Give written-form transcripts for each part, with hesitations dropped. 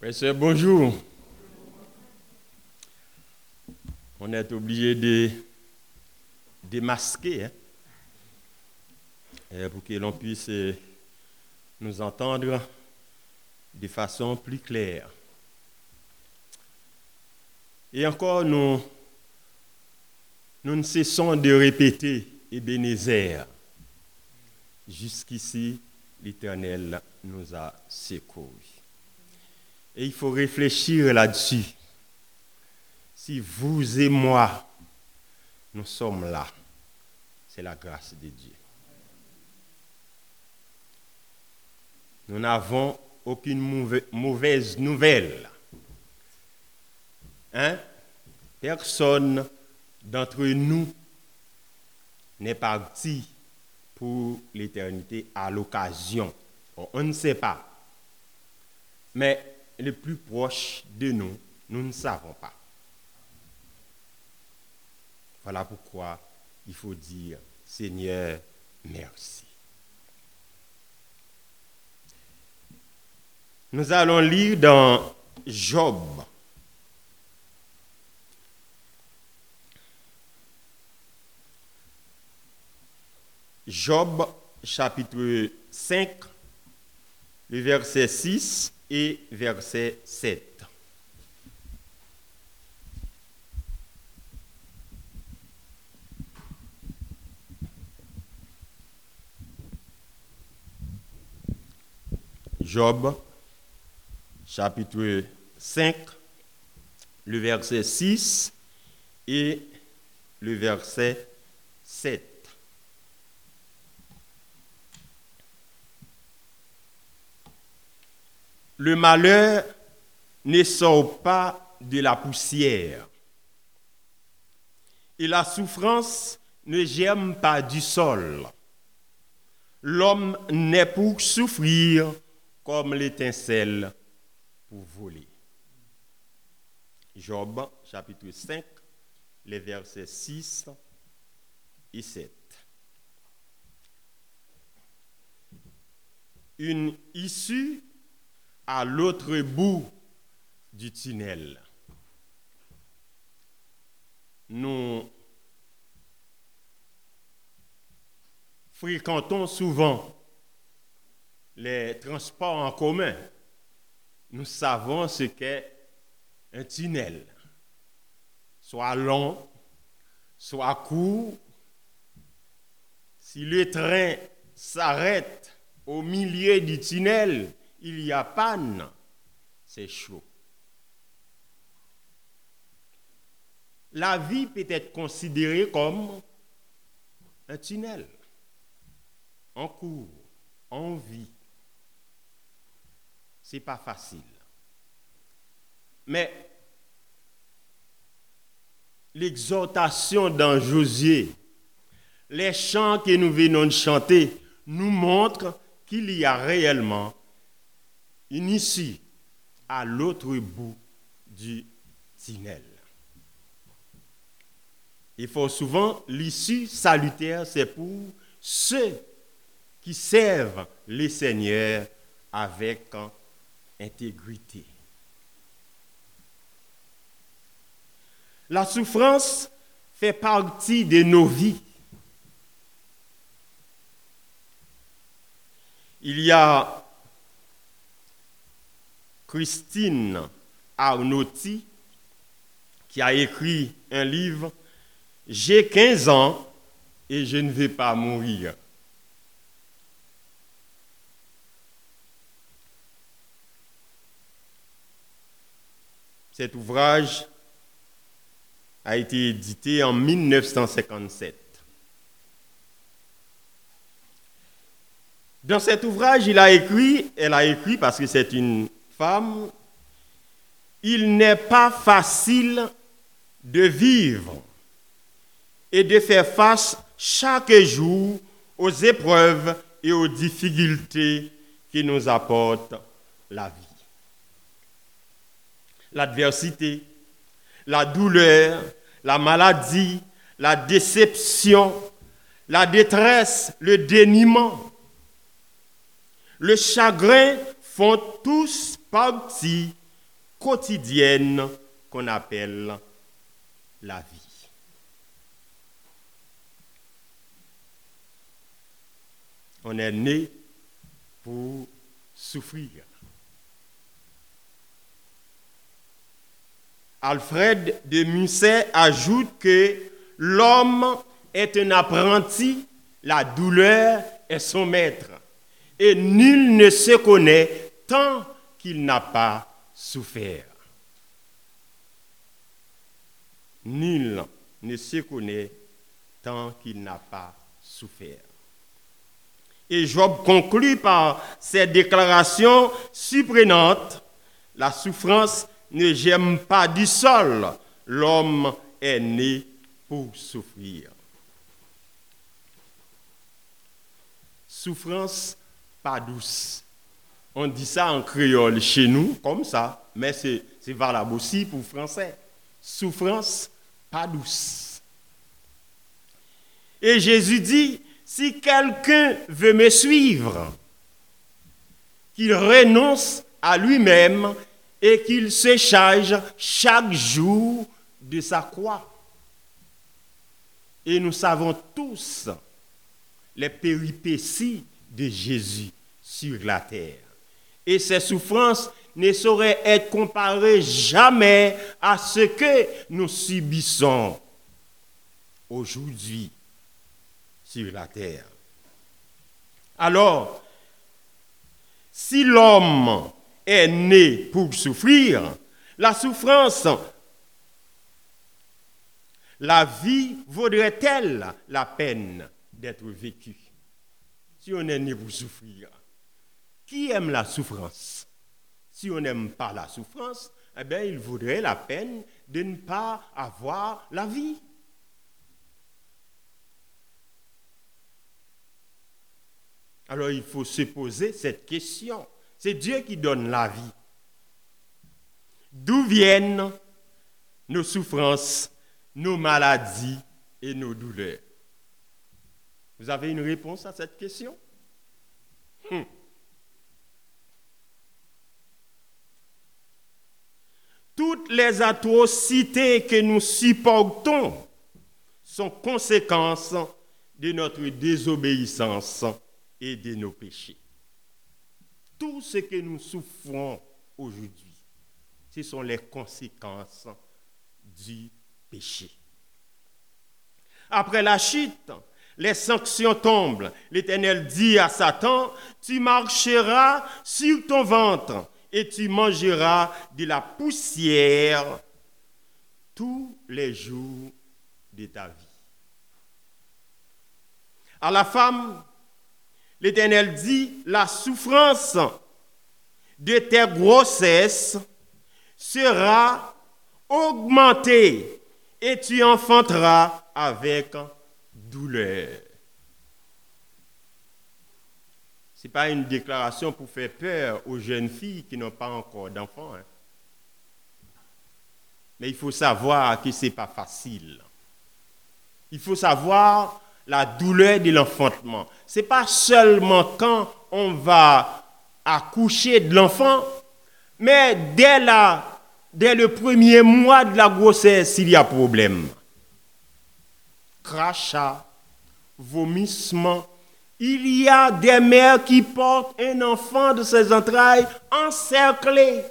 Monsieur, bonjour. On est obligé de démasquer pour que l'on puisse nous entendre de façon plus claire. Et encore, nous ne cessons de répéter Ebenezer. Jusqu'ici, l'Éternel nous a secourus. Et il faut réfléchir là-dessus. Si vous et moi, nous sommes là, c'est la grâce de Dieu. Nous n'avons aucune mauvaise nouvelle. Personne d'entre nous n'est parti pour l'éternité à l'occasion. On ne sait pas. Mais les plus proches de nous, nous ne savons pas. Voilà pourquoi il faut dire Seigneur, merci. Nous allons lire dans Job. Job, chapitre 5, le verset 6 et verset 7. Job, chapitre 5, le verset 6 et le verset 7. Le malheur ne sort pas de la poussière, et la souffrance ne germe pas du sol. L'homme naît pour souffrir comme l'étincelle pour voler. Job, chapitre 5, les versets 6 et 7. Une issue à l'autre bout du tunnel. Nous fréquentons souvent les transports en commun. Nous savons ce qu'est un tunnel, soit long, soit court. Si le train s'arrête au milieu du tunnel, il y a panne, c'est chaud. La vie peut être considérée comme un tunnel. On court, on vit. C'est pas facile. Mais l'exhortation dans Josué, les chants que nous venons de chanter, nous montrent qu'il y a réellement une issue à l'autre bout du tunnel. Il faut souvent, l'issue salutaire, c'est pour ceux qui servent les seigneurs avec intégrité. La souffrance fait partie de nos vies. Il y a Christine Arnauty qui a écrit un livre « J'ai 15 ans et je ne vais pas mourir ». Cet ouvrage a été édité en 1957. Dans cet ouvrage, elle a écrit parce que c'est une femme, il n'est pas facile de vivre et de faire face chaque jour aux épreuves et aux difficultés qui nous apporte la vie. L'adversité, la douleur, la maladie, la déception, la détresse, le déniement, le chagrin font tous partie quotidienne qu'on appelle la vie. On est né pour souffrir. Alfred de Musset ajoute que l'homme est un apprenti, la douleur est son maître, et nul ne se connaît tant qu'il n'a pas souffert. Nul ne se connaît tant qu'il n'a pas souffert. Et Job conclut par cette déclaration surprenante: la souffrance ne germe pas du sol, l'homme est né pour souffrir. Souffrance pas douce. On dit ça en créole chez nous, comme ça, mais c'est valable aussi pour le français. Souffrance pas douce. Et Jésus dit, si quelqu'un veut me suivre, qu'il renonce à lui-même et qu'il se charge chaque jour de sa croix. Et nous savons tous les péripéties de Jésus sur la terre. Et ces souffrances ne sauraient être comparées jamais à ce que nous subissons aujourd'hui sur la terre. Alors, si l'homme est né pour souffrir, la souffrance, la vie vaudrait-elle la peine d'être vécue? Si on est né pour souffrir, qui aime la souffrance? Si on n'aime pas la souffrance, eh bien, il vaudrait la peine de ne pas avoir la vie. Alors, il faut se poser cette question. C'est Dieu qui donne la vie. D'où viennent nos souffrances, nos maladies et nos douleurs? Vous avez une réponse à cette question? Toutes les atrocités que nous supportons sont conséquences de notre désobéissance et de nos péchés. Tout ce que nous souffrons aujourd'hui, ce sont les conséquences du péché. Après la chute, les sanctions tombent. L'Éternel dit à Satan, tu marcheras sur ton ventre et tu mangeras de la poussière tous les jours de ta vie. À la femme, l'Éternel dit, la souffrance de tes grossesses sera augmentée et tu enfanteras avec douleur. Ce n'est pas une déclaration pour faire peur aux jeunes filles qui n'ont pas encore d'enfants. Mais il faut savoir que ce n'est pas facile. Il faut savoir la douleur de l'enfantement. Ce n'est pas seulement quand on va accoucher de l'enfant, mais dès le premier mois de la grossesse, il y a problème. Crachat, vomissement. Il y a des mères qui portent un enfant de ses entrailles encerclé.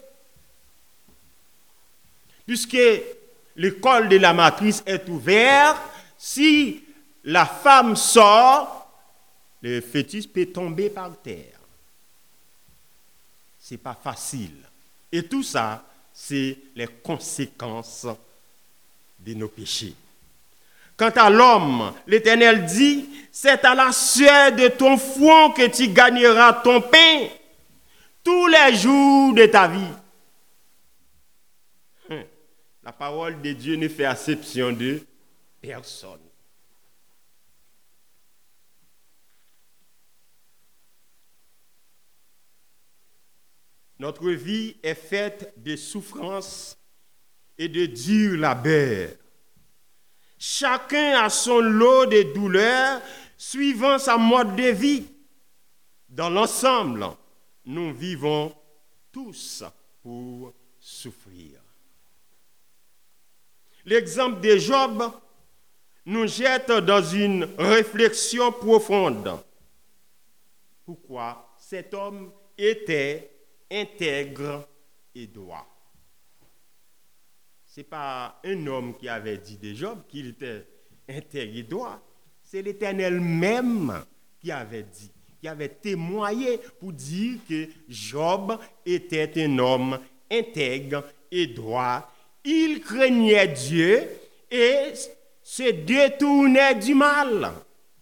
Puisque le col de la matrice est ouvert, si la femme sort, le fœtus peut tomber par terre. Ce n'est pas facile. Et tout ça, c'est les conséquences de nos péchés. Quant à l'homme, l'Éternel dit, c'est à la sueur de ton front que tu gagneras ton pain tous les jours de ta vie. La parole de Dieu ne fait exception de personne. Notre vie est faite de souffrances et de durs labeurs. Chacun a son lot de douleurs suivant sa mode de vie. Dans l'ensemble, nous vivons tous pour souffrir. L'exemple de Job nous jette dans une réflexion profonde. Pourquoi cet homme était intègre et droit? Ce n'est pas un homme qui avait dit de Job qu'il était intègre et droit. C'est l'Éternel même qui avait dit, qui avait témoigné pour dire que Job était un homme intègre et droit. Il craignait Dieu et se détournait du mal.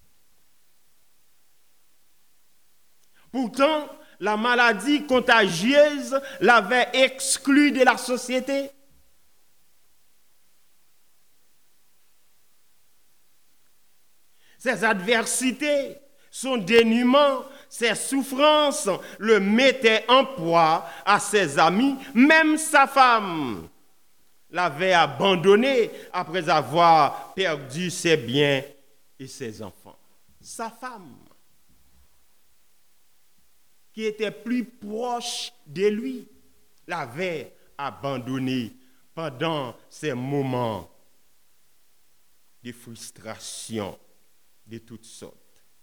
Pourtant, la maladie contagieuse l'avait exclu de la société. Ses adversités, son dénuement, ses souffrances le mettaient en proie à ses amis, même sa femme l'avait abandonné après avoir perdu ses biens et ses enfants. Sa femme, qui était plus proche de lui, l'avait abandonné pendant ces moments de frustration de toutes sortes.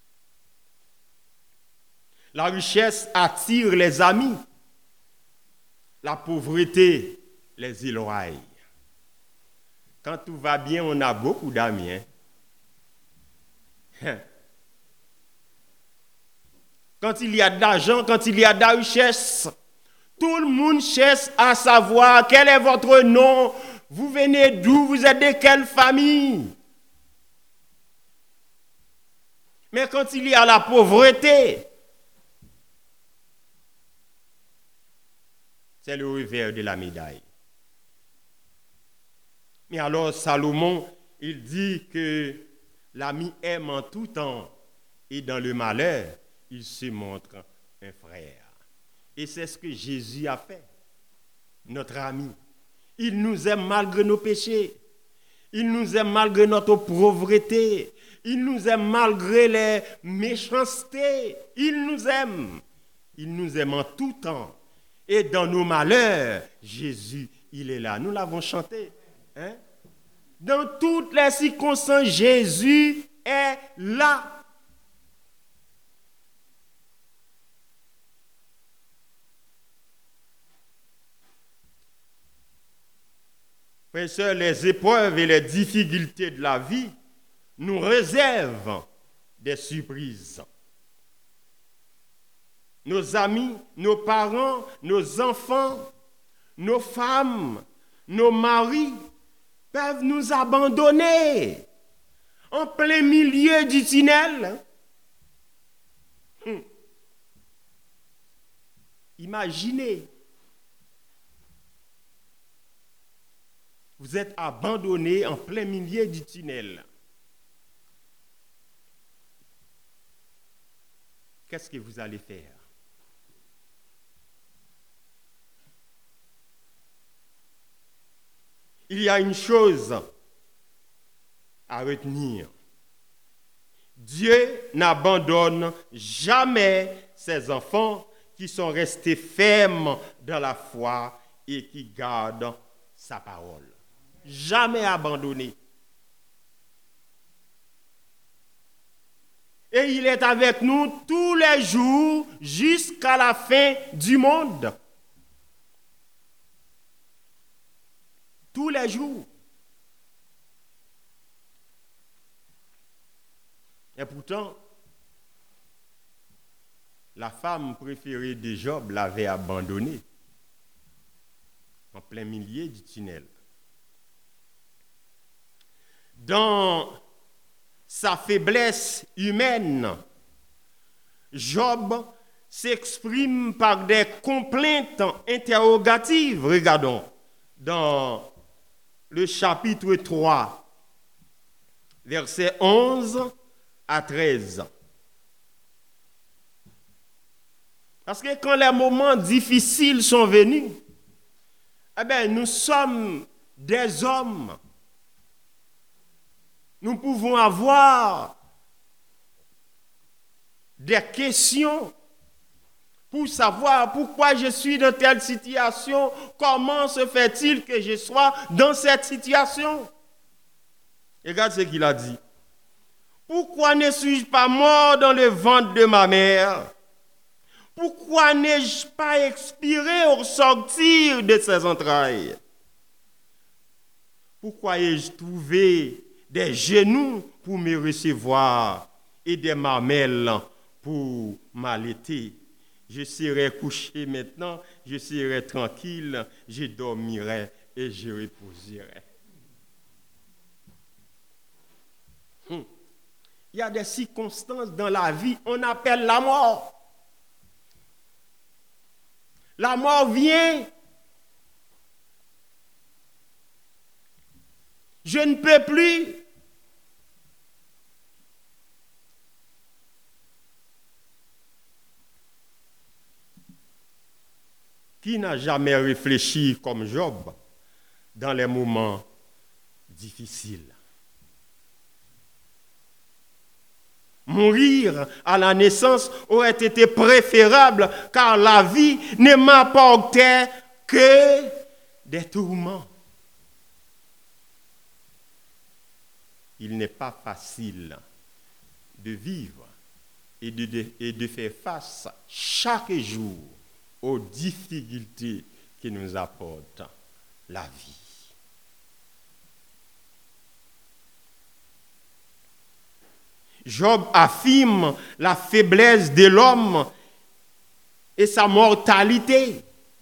La richesse attire les amis, la pauvreté les éloigne. Quand tout va bien, on a beaucoup d'amis. Quand il y a de l'argent, quand il y a de la richesse, tout le monde cherche à savoir quel est votre nom, vous venez d'où, vous êtes de quelle famille. Mais quand il y a la pauvreté, c'est le revers de la médaille. Mais alors Salomon, il dit que l'ami aime en tout temps et dans le malheur, il se montre un frère. Et c'est ce que Jésus a fait, notre ami. Il nous aime malgré nos péchés. Il nous aime malgré notre pauvreté. Il nous aime malgré les méchancetés. Il nous aime. Il nous aime en tout temps. Et dans nos malheurs, Jésus, il est là. Nous l'avons chanté. Hein? Dans toutes les circonstances, Jésus est là. Frères et sœurs, les épreuves et les difficultés de la vie nous réservent des surprises. Nos amis, nos parents, nos enfants, nos femmes, nos maris peuvent nous abandonner en plein milieu du tunnel. Imaginez, vous êtes abandonné en plein milieu du tunnel. Qu'est-ce que vous allez faire? Il y a une chose à retenir. Dieu n'abandonne jamais ses enfants qui sont restés fermes dans la foi et qui gardent sa parole. Jamais abandonné. Et il est avec nous tous les jours jusqu'à la fin du monde. Tous les jours. Et pourtant, la femme préférée de Job l'avait abandonné en plein milieu du tunnel. Dans sa faiblesse humaine, Job s'exprime par des complaintes interrogatives. Regardons dans le chapitre 3, versets 11 à 13. Parce que quand les moments difficiles sont venus, eh bien, nous sommes des hommes. Nous pouvons avoir des questions. pour savoir pourquoi je suis dans telle situation, comment se fait-il que je sois dans cette situation. Regarde ce qu'il a dit. Pourquoi ne suis-je pas mort dans le ventre de ma mère? Pourquoi n'ai-je pas expiré au sortir de ses entrailles? Pourquoi ai-je trouvé des genoux pour me recevoir et des mamelles pour m'allaiter? Je serai couché maintenant, je serai tranquille, je dormirai et je reposerai. Il y a des circonstances dans la vie, on appelle la mort. La mort vient. Je ne peux plus. Qui n'a jamais réfléchi comme Job dans les moments difficiles? Mourir à la naissance aurait été préférable car la vie ne m'apportait que des tourments. Il n'est pas facile de vivre et de faire face chaque jour aux difficultés que nous apporte la vie. Job affirme la faiblesse de l'homme et sa mortalité.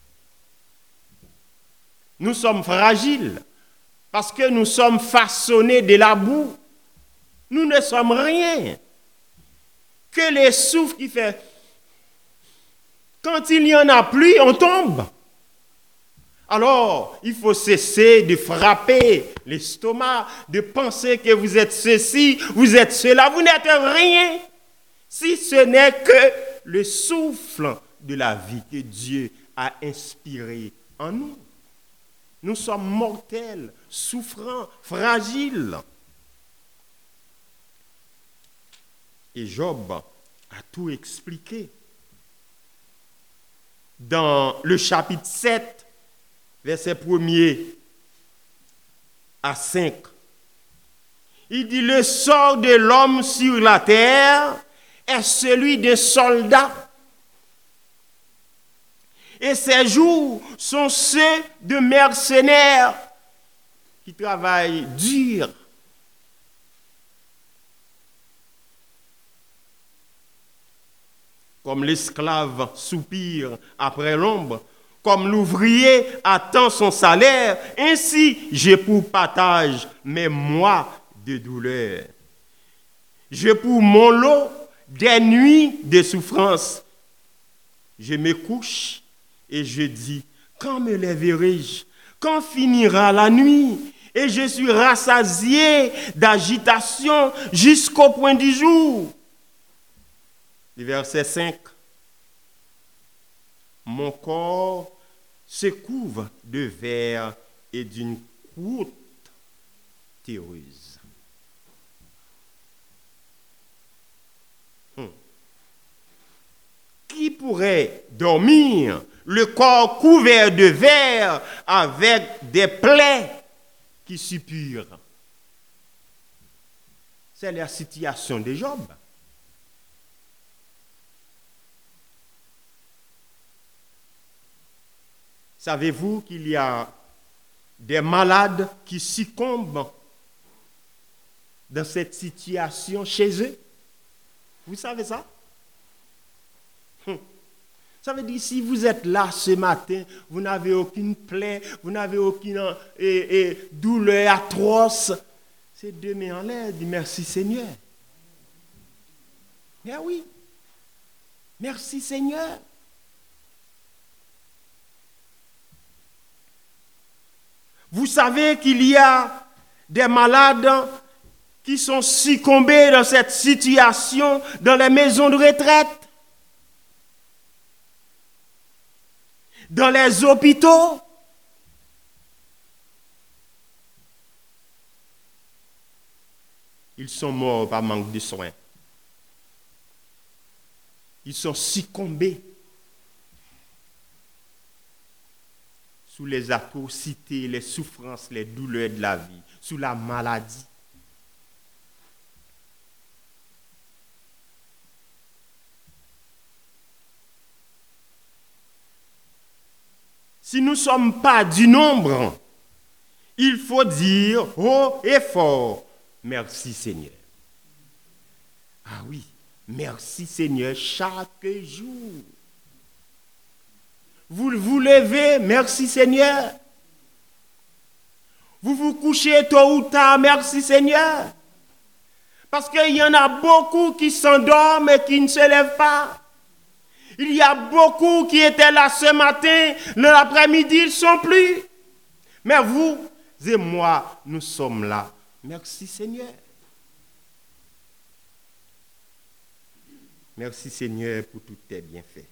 Nous sommes fragiles parce que nous sommes façonnés de la boue. Nous ne sommes rien. Que les souffles qui fait. Quand il n'y en a plus, on tombe. Alors, il faut cesser de frapper l'estomac, de penser que vous êtes ceci, vous êtes cela. Vous n'êtes rien, si ce n'est que le souffle de la vie que Dieu a inspiré en nous. Nous sommes mortels, souffrants, fragiles. Et Job a tout expliqué. Dans le chapitre 7, verset 1er à 5. Il dit, le sort de l'homme sur la terre est celui d'un soldat. Et ses jours sont ceux de mercenaires qui travaillent dur. Comme l'esclave soupire après l'ombre, comme l'ouvrier attend son salaire, ainsi j'éprouve partage mes mois de douleur. J'éprouve mon lot des nuits de souffrance. Je me couche et je dis, quand me lèverai-je? Quand finira la nuit? Et je suis rassasié d'agitation jusqu'au point du jour. Le verset 5. Mon corps se couvre de verre et d'une croûte terreuse. Qui pourrait dormir le corps couvert de verre avec des plaies qui suppurent? C'est la situation de Job. Savez-vous qu'il y a des malades qui succombent dans cette situation chez eux? Vous savez ça? Ça veut dire, si vous êtes là ce matin, vous n'avez aucune plaie, vous n'avez aucune douleur atroce, c'est deux mains en l'air, dit merci Seigneur. Mais oui, merci Seigneur. Vous savez qu'il y a des malades qui sont succombés dans cette situation dans les maisons de retraite, dans les hôpitaux. Ils sont morts par manque de soins. Ils sont succombés sous les atrocités, les souffrances, les douleurs de la vie, sous la maladie. Si nous ne sommes pas du nombre, il faut dire haut et fort, merci Seigneur. Ah oui, merci Seigneur chaque jour. Vous vous levez, merci Seigneur. Vous vous couchez tôt ou tard, merci Seigneur. Parce qu'il y en a beaucoup qui s'endorment et qui ne se lèvent pas. Il y a beaucoup qui étaient là ce matin, l'après-midi, ils ne sont plus. Mais vous et moi, nous sommes là. Merci Seigneur. Merci Seigneur pour tous tes bienfaits.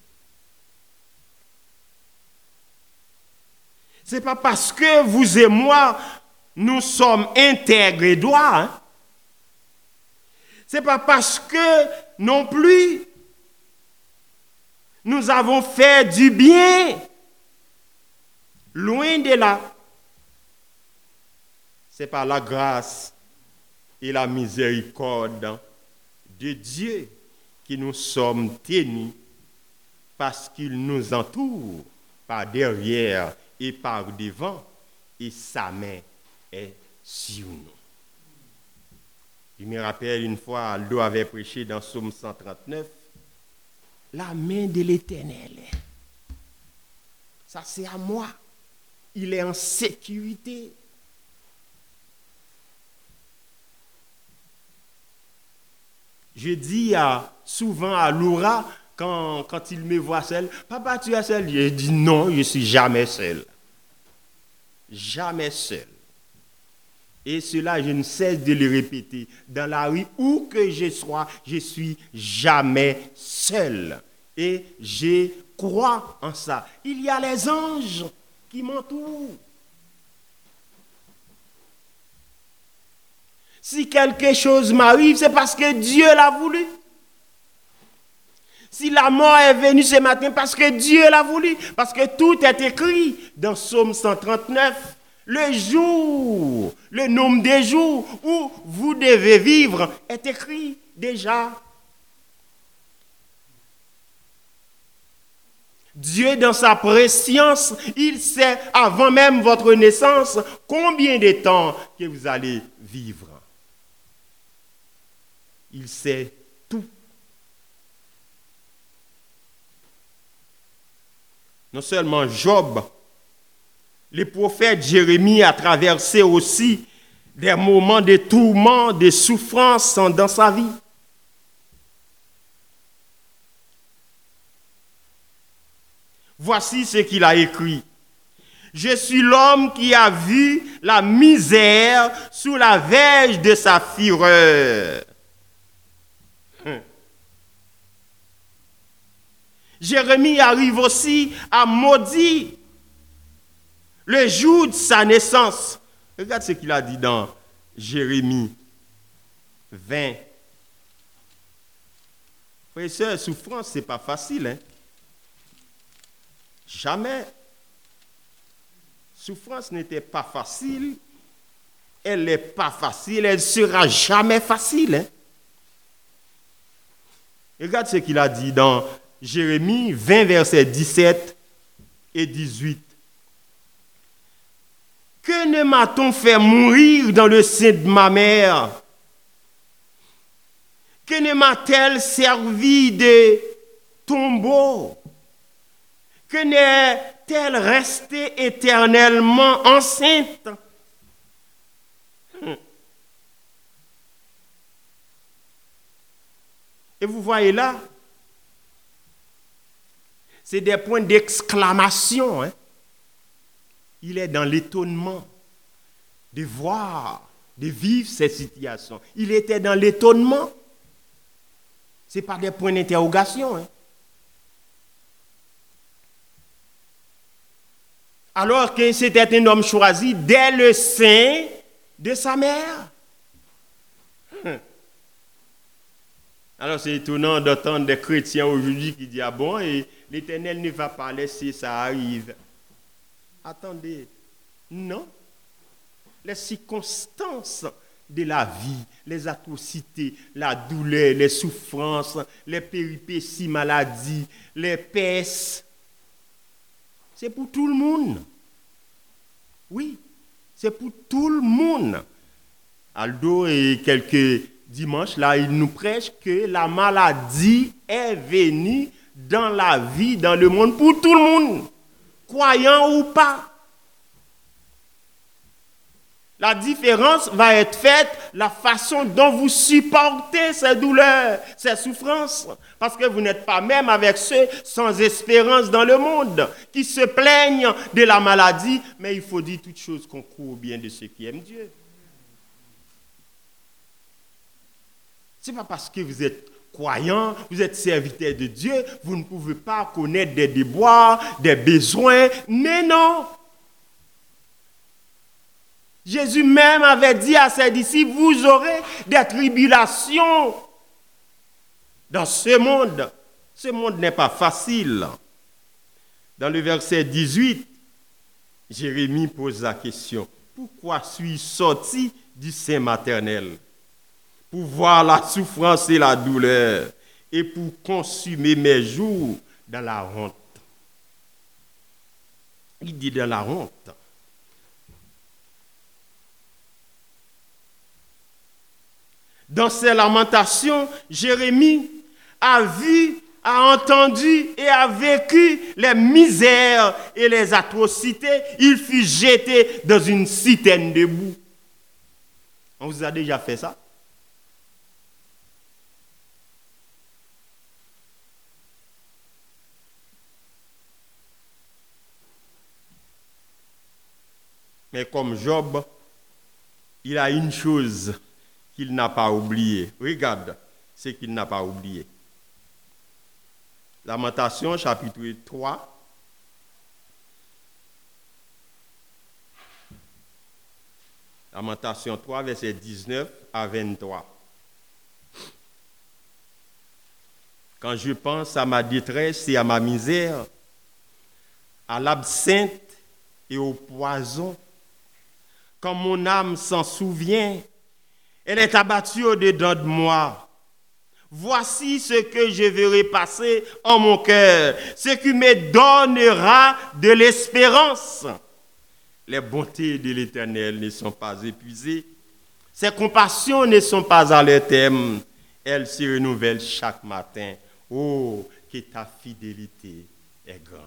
Ce n'est pas parce que vous et moi, nous sommes intègres et droits. Hein? Ce n'est pas parce que non plus, nous avons fait du bien. Loin de là. C'est par la grâce et la miséricorde de Dieu que nous sommes tenus parce qu'il nous entoure par derrière et par devant et sa main est sur nous. Je me rappelle une fois, Aldo avait prêché dans Psaume 139, la main de l'Éternel. Ça, c'est à moi. Il est en sécurité. Je dis souvent à Laura, quand il me voit seul, papa, tu es seul? Je dis non, je ne suis jamais seul. Jamais seul. Et cela, je ne cesse de le répéter. Dans la rue, où que je sois, je suis jamais seul. Et je crois en ça. Il y a les anges qui m'entourent. Si quelque chose m'arrive, c'est parce que Dieu l'a voulu. Si la mort est venue ce matin, parce que Dieu l'a voulu. Parce que tout est écrit dans Psaume 139. Le jour, le nombre des jours où vous devez vivre est écrit déjà. Dieu, dans sa préscience, il sait avant même votre naissance combien de temps que vous allez vivre. Il sait tout. Non seulement Job, le prophète Jérémie a traversé aussi des moments de tourment, de souffrance dans sa vie. Voici ce qu'il a écrit. Je suis l'homme qui a vu la misère sous la verge de sa fureur. Jérémie arrive aussi à maudire le jour de sa naissance. Regarde ce qu'il a dit dans Jérémie 20. Frères et sœurs, souffrance, ce n'est pas facile. Hein? Jamais. Souffrance n'était pas facile. Elle n'est pas facile. Elle ne sera jamais facile. Hein? Regarde ce qu'il a dit dans Jérémie 20, versets 17 et 18. Que ne m'a-t-on fait mourir dans le sein de ma mère? Que ne m'a-t-elle servi de tombeau? Que n'est-elle restée éternellement enceinte? Et vous voyez là, c'est des points d'exclamation. Hein? Il est dans l'étonnement de voir, de vivre cette situation. Il était dans l'étonnement. Ce n'est pas des points d'interrogation. Hein? Alors que c'était un homme choisi dès le sein de sa mère. Alors c'est étonnant d'entendre des chrétiens aujourd'hui qui disent « Ah bon, et l'Éternel ne va pas laisser ça arrive. » Attendez, non. Les circonstances de la vie, les atrocités, la douleur, les souffrances, les péripéties, maladies, les pestes, c'est pour tout le monde. Oui, c'est pour tout le monde. Aldo et quelques dimanches, là, il nous prêche que la maladie est venue dans la vie, dans le monde, pour tout le monde, croyant ou pas. La différence va être faite la façon dont vous supportez ces douleurs, ces souffrances. Parce que vous n'êtes pas même avec ceux sans espérance dans le monde, qui se plaignent de la maladie, mais il faut dire toutes choses qu'on croit au bien de ceux qui aiment Dieu. Ce n'est pas parce que vous êtes croyant, vous êtes serviteur de Dieu, vous ne pouvez pas connaître des déboires, des besoins, mais non. Jésus même avait dit à ses disciples, vous aurez des tribulations dans ce monde. Ce monde n'est pas facile. Dans le verset 18, Jérémie pose la question, pourquoi suis-je sorti du sein maternel? Pour voir la souffrance et la douleur, et pour consumer mes jours dans la honte. Il dit dans la honte. Dans ses lamentations, Jérémie a vu, a entendu et a vécu les misères et les atrocités. Il fut jeté dans une citerne de boue. On vous a déjà fait ça? Mais comme Job, il a une chose qu'il n'a pas oubliée. Regarde ce qu'il n'a pas oublié. Lamentation, chapitre 3. Lamentation 3, verset 19 à 23. Quand je pense à ma détresse et à ma misère, à l'absinthe et au poison, quand mon âme s'en souvient, elle est abattue au-dedans de moi. Voici ce que je verrai passer en mon cœur, ce qui me donnera de l'espérance. Les bontés de l'Éternel ne sont pas épuisées, ses compassions ne sont pas à leur terme, elles se renouvellent chaque matin. Oh, que ta fidélité est grande.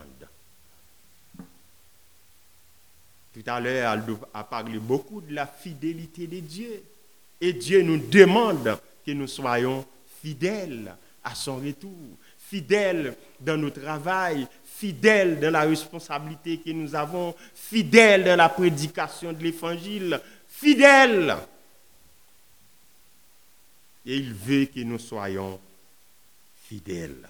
Tout à l'heure, Aldo a parlé beaucoup de la fidélité de Dieu. Et Dieu nous demande que nous soyons fidèles à son retour, fidèles dans notre travail, fidèles dans la responsabilité que nous avons, fidèles dans la prédication de l'Évangile, fidèles. Et il veut que nous soyons fidèles.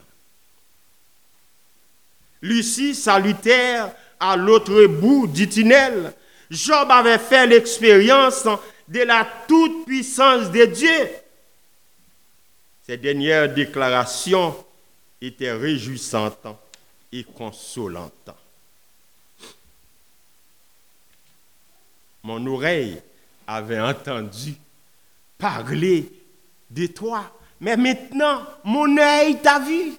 Lucie salutaire à l'autre bout du tunnel, Job avait fait l'expérience de la toute-puissance de Dieu. Ces dernières déclarations étaient réjouissantes et consolantes. Mon oreille avait entendu parler de toi, mais maintenant, mon œil t'a vu.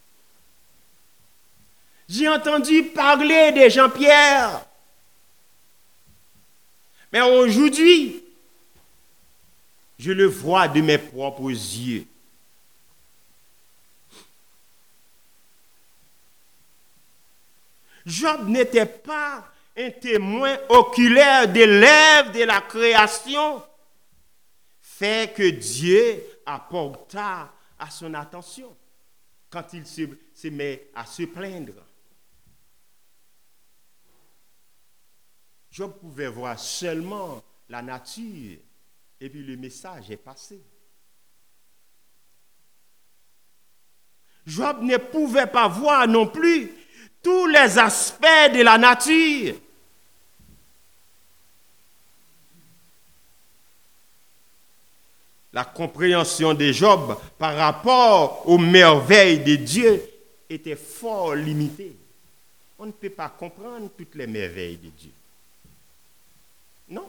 J'ai entendu parler de Jean-Pierre. Mais aujourd'hui, je le vois de mes propres yeux. Job n'était pas un témoin oculaire de l'œuvre de la création, fait que Dieu apporta à son attention quand il se met à se plaindre. Job pouvait voir seulement la nature et puis le message est passé. Job ne pouvait pas voir non plus tous les aspects de la nature. La compréhension de Job par rapport aux merveilles de Dieu était fort limitée. on ne peut pas comprendre toutes les merveilles de Dieu. Non.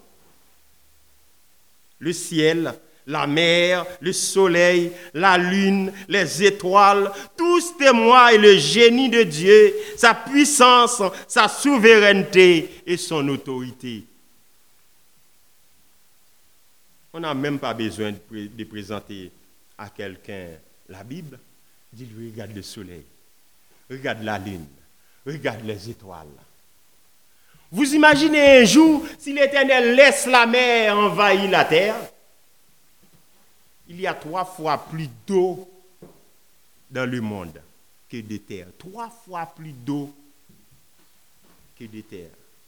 Le ciel, la mer, le soleil, la lune, les étoiles, tous témoignent le génie de Dieu, sa puissance, sa souveraineté et son autorité. On n'a même pas besoin de présenter à quelqu'un la Bible. Dis-lui, regarde le soleil, regarde la lune, regarde les étoiles. Vous imaginez un jour, si l'Éternel laisse la mer envahir la terre, il y a 3 fois plus d'eau dans le monde que de terre. 3 fois plus d'eau que de terre.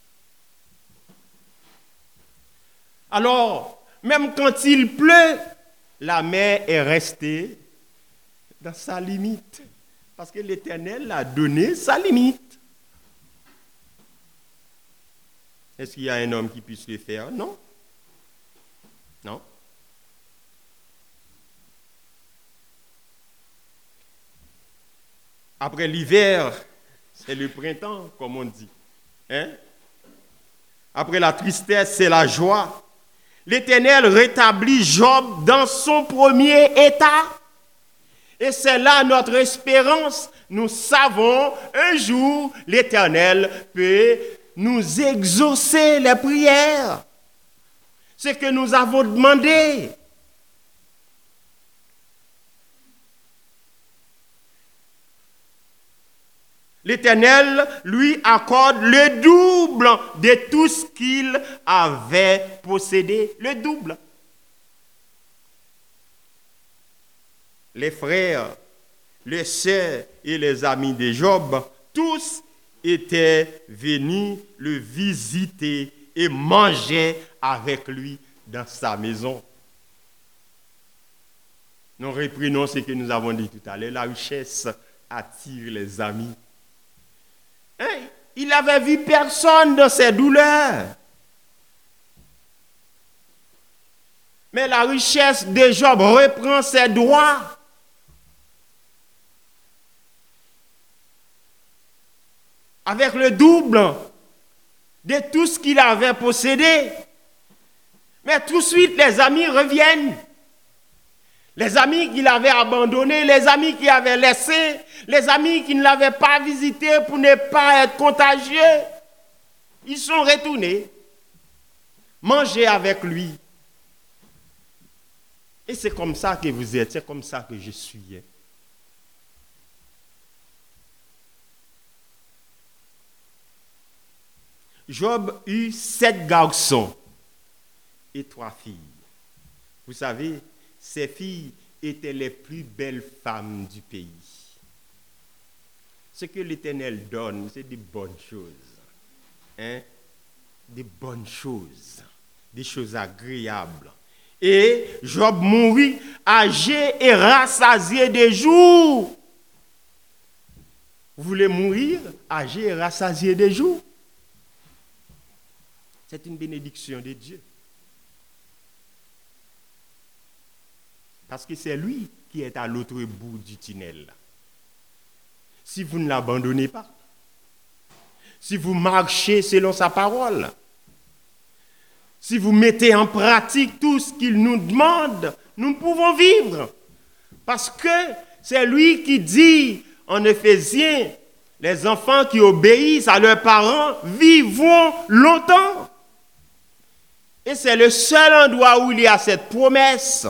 Alors, même quand il pleut, la mer est restée dans sa limite. Parce que l'Éternel a donné sa limite. Est-ce qu'il y a un homme qui puisse le faire? Non. Non. Après l'hiver, c'est le printemps, comme on dit. Hein? Après la tristesse, c'est la joie. L'Éternel rétablit Job dans son premier état. Et c'est là notre espérance. Nous savons, un jour, l'Éternel peut nous exaucer les prières. Ce que nous avons demandé. L'Éternel lui accorde le double de tout ce qu'il avait possédé. Le double. Les frères, les sœurs et les amis de Job, tous étaient venus le visiter et manger avec lui dans sa maison. Nous reprenons ce que nous avons dit tout à l'heure. La richesse attire les amis. Hein? Il n'avait vu personne dans ses douleurs. Mais la richesse de Job reprend ses droits. Avec le double de tout ce qu'il avait possédé. Mais tout de suite, les amis reviennent. Les amis qu'il avait abandonnés, les amis qu'il avait laissés, les amis qui ne l'avaient pas visité pour ne pas être contagieux, ils sont retournés. Manger avec lui. Et c'est comme ça que vous êtes, c'est comme ça que je suis. Job eut 7 garçons et 3 filles. Vous savez, ces filles étaient les plus belles femmes du pays. Ce que l'Éternel donne, c'est des bonnes choses. Hein? Des bonnes choses. Des choses agréables. Et Job mourut âgé et rassasié des jours. Vous voulez mourir âgé et rassasié des jours? C'est une bénédiction de Dieu. Parce que c'est lui qui est à l'autre bout du tunnel. Si vous ne l'abandonnez pas, si vous marchez selon sa parole, si vous mettez en pratique tout ce qu'il nous demande, nous pouvons vivre. Parce que c'est lui qui dit en Éphésiens, les enfants qui obéissent à leurs parents vivront longtemps. Et c'est le seul endroit où il y a cette promesse.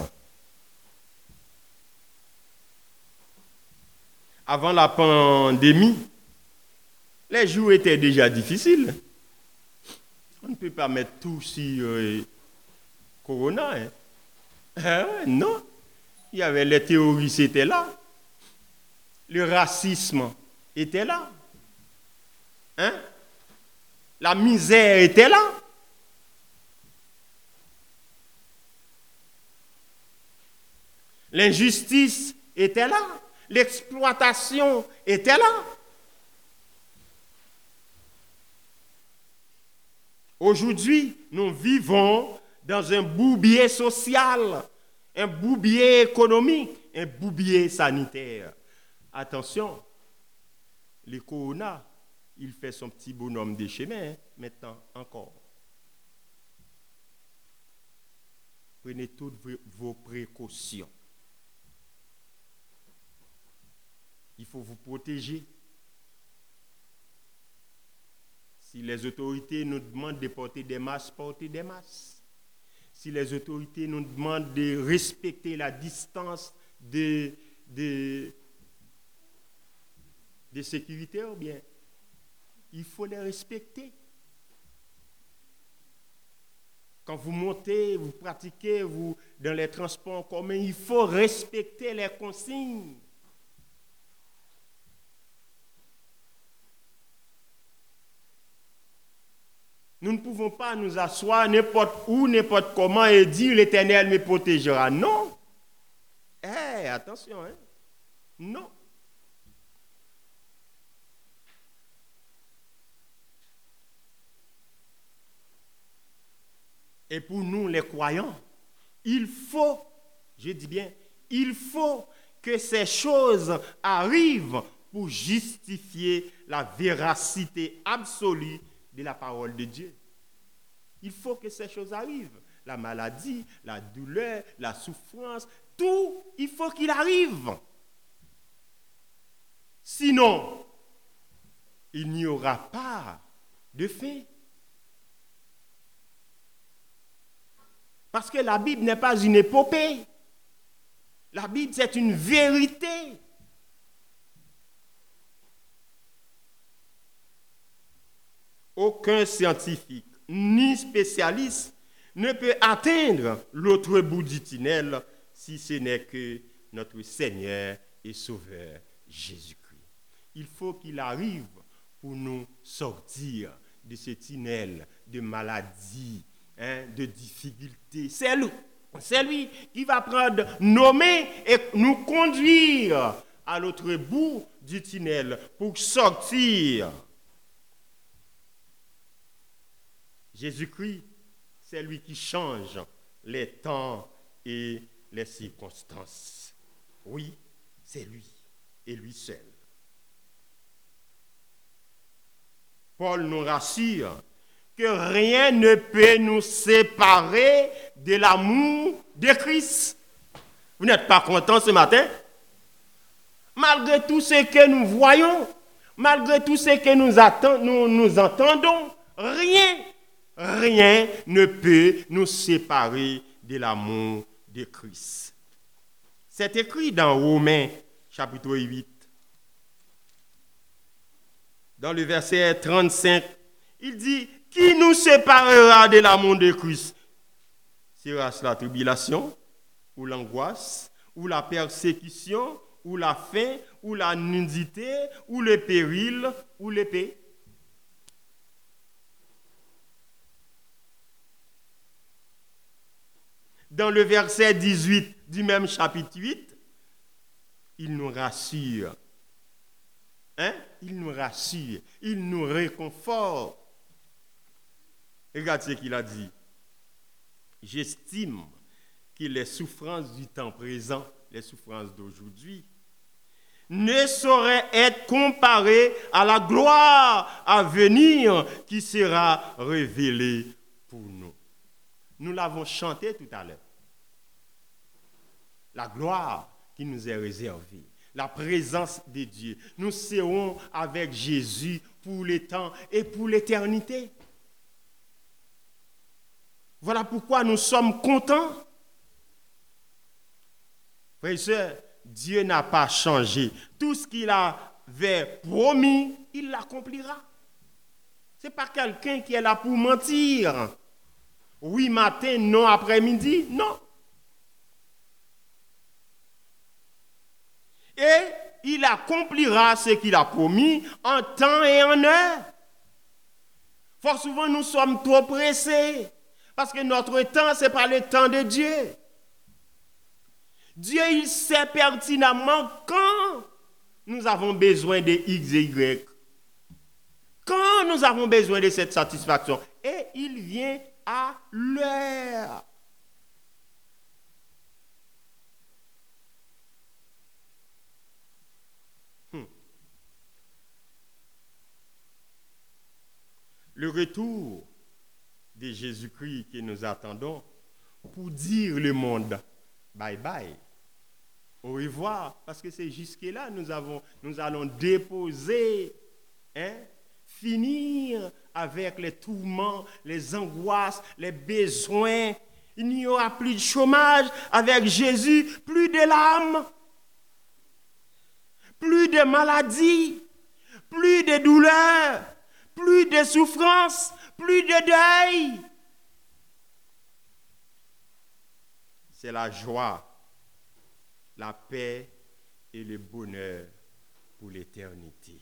Avant la pandémie, les jours étaient déjà difficiles. On ne peut pas mettre tout sur Corona. Non. Il y avait les terroristes étaient là. Le racisme était là. La misère était là. L'injustice était là. L'exploitation était là. Aujourd'hui, nous vivons dans un bourbier social, un bourbier économique, un bourbier sanitaire. Attention, le corona il fait son petit bonhomme de chemin, maintenant encore. Prenez toutes vos précautions. Il faut vous protéger. Si les autorités nous demandent de porter des masques, portez des masques. Si les autorités nous demandent de respecter la distance de sécurité, ou bien, il faut les respecter. Quand vous montez, vous pratiquez, vous dans les transports en commun, il faut respecter les consignes. Nous ne pouvons pas nous asseoir n'importe où, n'importe comment et dire l'Éternel me protégera. Non. Attention, hein. Non. Et pour nous, les croyants, il faut, je dis bien, il faut que ces choses arrivent pour justifier la véracité absolue de la parole de Dieu. Il faut que ces choses arrivent. La maladie, la douleur, la souffrance, tout, il faut qu'il arrive. Sinon, il n'y aura pas de fin. Parce que la Bible n'est pas une épopée. La Bible, c'est une vérité. Aucun scientifique ni spécialiste ne peut atteindre l'autre bout du tunnel si ce n'est que notre Seigneur et Sauveur Jésus-Christ. Il faut qu'il arrive pour nous sortir de ce tunnel de maladie, de difficultés. C'est lui qui va prendre nos mains et nous conduire à l'autre bout du tunnel pour sortir. Jésus-Christ, c'est lui qui change les temps et les circonstances. Oui, c'est lui et lui seul. Paul nous rassure que rien ne peut nous séparer de l'amour de Christ. Vous n'êtes pas content ce matin? Malgré tout ce que nous voyons, malgré tout ce que nous entendons, rien ne peut nous séparer de l'amour de Christ. C'est écrit dans Romains chapitre 8, dans le verset 35, il dit: qui nous séparera de l'amour de Christ? Sera-ce la tribulation, ou l'angoisse, ou la persécution, ou la faim, ou la nudité, ou le péril, ou l'épée? Dans le verset 18 du même chapitre 8, il nous rassure. Il nous rassure, il nous réconforte. Regarde ce qu'il a dit. J'estime que les souffrances du temps présent, les souffrances d'aujourd'hui, ne sauraient être comparées à la gloire à venir qui sera révélée pour nous. Nous l'avons chanté tout à l'heure. La gloire qui nous est réservée, la présence de Dieu. Nous serons avec Jésus pour les temps et pour l'éternité. Voilà pourquoi nous sommes contents. Frères et sœurs, Dieu n'a pas changé. Tout ce qu'il avait promis, il l'accomplira. Ce n'est pas quelqu'un qui est là pour mentir. Oui matin, non après-midi, non. Et il accomplira ce qu'il a promis en temps et en heure. Fort souvent, nous sommes trop pressés. Parce que notre temps, ce n'est pas le temps de Dieu. Dieu, il sait pertinemment quand nous avons besoin de X et Y. Quand nous avons besoin de cette satisfaction. Et il vient à l'heure. le retour de Jésus-Christ que nous attendons pour dire le monde bye bye, au revoir, parce que c'est jusque-là nous allons déposer, finir avec les tourments, les angoisses, les besoins. Il n'y aura plus de chômage avec Jésus, plus de larmes, plus de maladies, plus de douleurs, plus de souffrances, plus de deuil. C'est la joie, la paix et le bonheur pour l'éternité.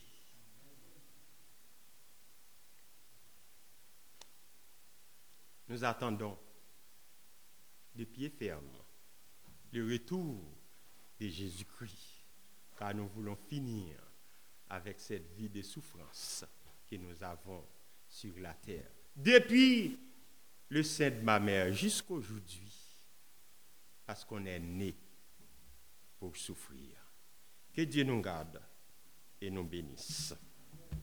Nous attendons de pied ferme le retour de Jésus-Christ, car nous voulons finir avec cette vie de souffrance que nous avons sur la terre. Depuis le sein de ma mère jusqu'aujourd'hui, parce qu'on est né pour souffrir. Que Dieu nous garde et nous bénisse.